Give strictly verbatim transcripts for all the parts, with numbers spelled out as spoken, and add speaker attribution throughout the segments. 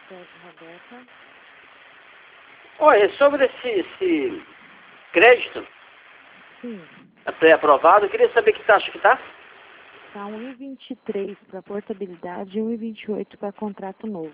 Speaker 1: Certo, Roberta.
Speaker 2: Olha, sobre esse, esse crédito
Speaker 1: Sim.
Speaker 2: pré-aprovado, eu queria saber que taxa que tá?
Speaker 1: Está um e vinte e três para portabilidade e um e vinte e oito para contrato novo.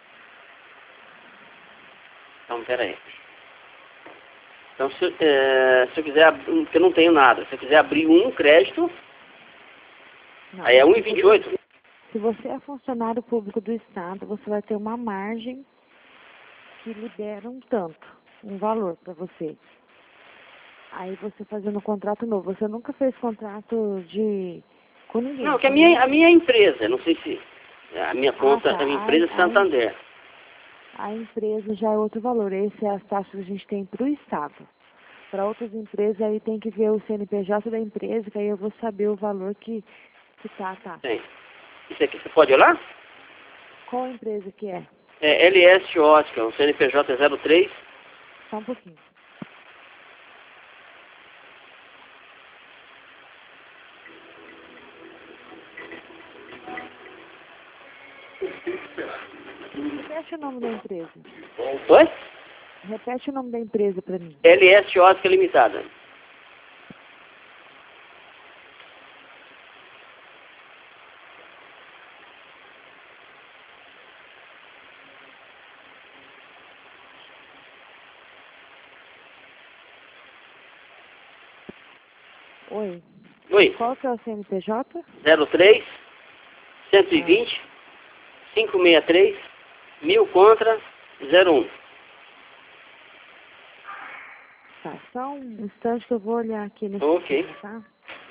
Speaker 2: Então, peraí. Então, se, é, se eu quiser, ab- porque eu não tenho nada, se eu quiser abrir um crédito,
Speaker 1: Não.
Speaker 2: aí é um e vinte e oito.
Speaker 1: Se você é funcionário público do Estado, você vai ter uma margem que libera um tanto, um valor para você. Aí você fazendo um contrato novo. Você nunca fez contrato de com ninguém.
Speaker 2: Não, que a
Speaker 1: com
Speaker 2: minha,
Speaker 1: nenhum-
Speaker 2: a minha empresa, não sei se a minha conta,
Speaker 1: tá.
Speaker 2: a minha
Speaker 1: A-
Speaker 2: empresa é
Speaker 1: a-
Speaker 2: Santander.
Speaker 1: A empresa já é outro valor. Esse é as taxas que a gente tem para o Estado. Para outras empresas, aí tem que ver o C N P J da empresa, que aí eu vou saber o valor que que tá, tá.
Speaker 2: Tem. Isso aqui você pode olhar?
Speaker 1: Qual empresa que é?
Speaker 2: É L S Ótica, o C N P J é zero três.
Speaker 1: Só um pouquinho. Repete o nome da empresa.
Speaker 2: Oi?
Speaker 1: Repete o nome da empresa para mim.
Speaker 2: L S Ótica Limitada.
Speaker 1: Oi.
Speaker 2: Oi?
Speaker 1: Qual que é o C N P J?
Speaker 2: zero três, cento e vinte, quinhentos e sessenta e três, mil contra, zero um.
Speaker 1: Tá, só um instante que eu vou olhar aqui nesse
Speaker 2: Ok.
Speaker 1: sistema, tá?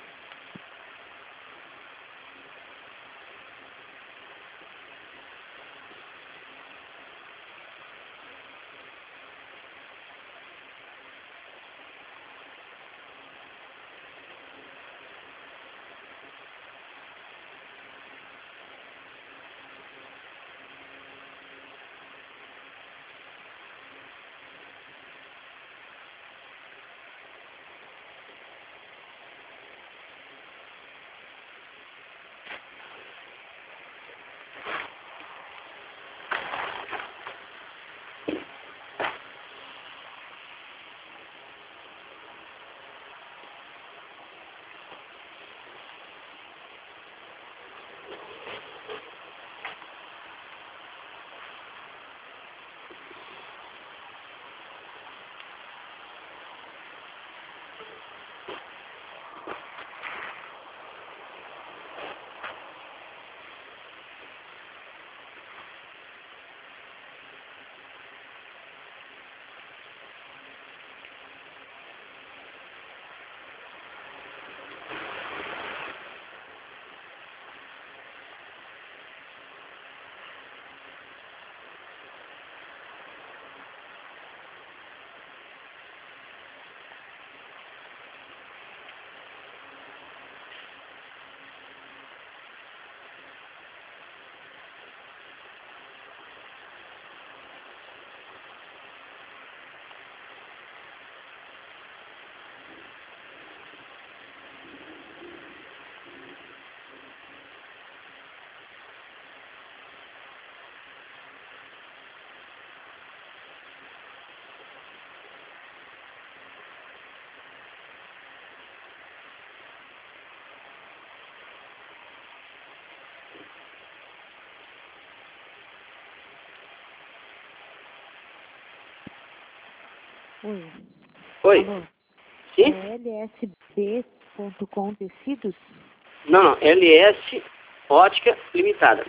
Speaker 1: Oi.
Speaker 2: Oi?
Speaker 1: Alô?
Speaker 2: Sim?
Speaker 1: É L S B ponto com Tecidos?
Speaker 2: Não, não. L S Ótica Limitada.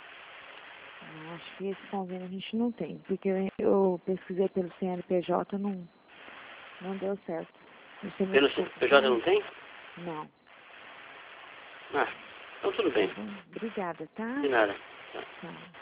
Speaker 1: Ah, acho que esse convênio a gente não tem, porque eu, eu pesquisei pelo C N P J, não, não deu certo. Você me
Speaker 2: Pelo
Speaker 1: desculpa,
Speaker 2: P J
Speaker 1: tá?
Speaker 2: não tem?
Speaker 1: Não.
Speaker 2: Ah, então tudo
Speaker 1: Tá
Speaker 2: bem.
Speaker 1: bom? Obrigada, tá?
Speaker 2: De nada.
Speaker 1: Tchau.